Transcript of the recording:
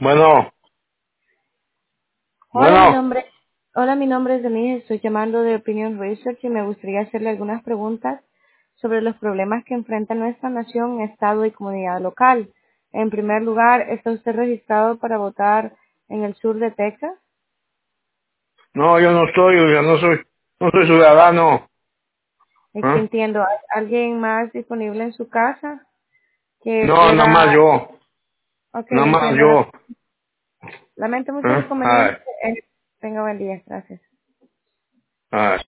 Bueno, Hola, mi bueno, nombre, hola, mi nombre es Denise, estoy llamando de Opinion Research y me gustaría hacerle algunas preguntas sobre los problemas que enfrenta nuestra nación, estado y comunidad local. En primer lugar, ¿está usted registrado para votar en el sur de Texas? no, yo no estoy, oiga, no soy ciudadano. Es que ¿Ah? entiendo, ¿hay alguien más disponible en su casa que No, nada más pueda? yo, Ok, nada más entiendo. yo. Lamento mucho el ¿Ah? inconveniente. Tenga buen día, gracias. Ah,